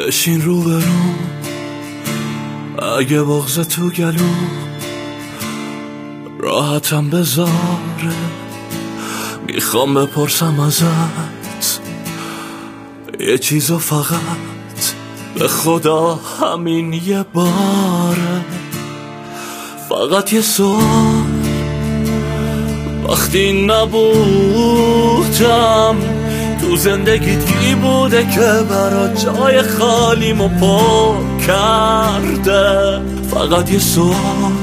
بشین رو برو، اگه بغض تو گلو راحتم بذاره. میخوام بپرسم ازت یه چیزو، فقط به خدا همین یه باره. فقط یه سوال، وقتی نبودم تو زندگیت کی بوده که برا جای خالیمو پر کرده؟ فقط یه سوال،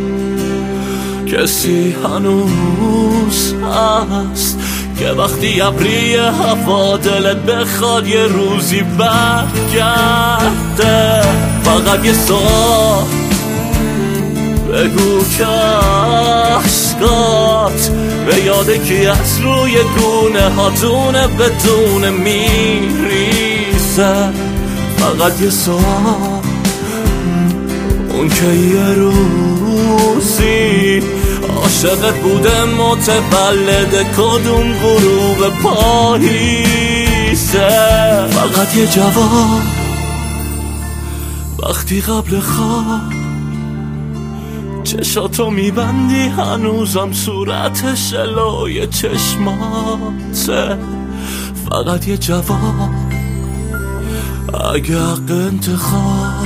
کسی هنوز هست که وقتی ابری هوا دلت بخواد یه روزی برگرده؟ فقط یه سوال، بگو که عشقات به یاد کی از روی گونه هاتونه بدون میریزه. فقط یه سوال، اون که یه روزی عاشقت بوده متولد کدوم غروب پاییزه. فقط یه جواب، وقتی قبل خواب چشاتو میبندی هنوزم صورت شلوی چشماته. فقط یه جواب، اگه حق انتخاب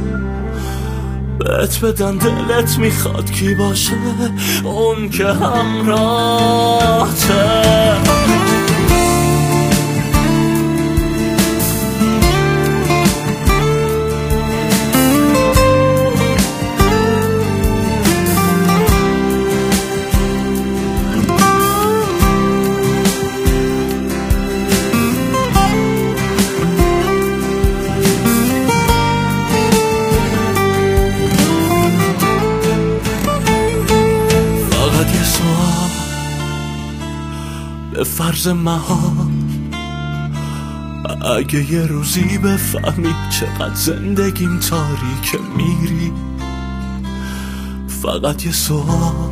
بهت بدن دلت میخواد کی باشه اون که همراهته؟ به فرض محال اگه یه روزی بفهمی چقدر زندگیم تاریکه میری، فقط یه سوال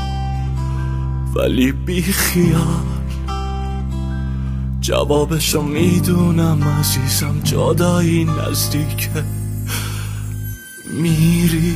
ولی بی خیال، جوابشو میدونم عزیزم، جدایی نزدیکه میری.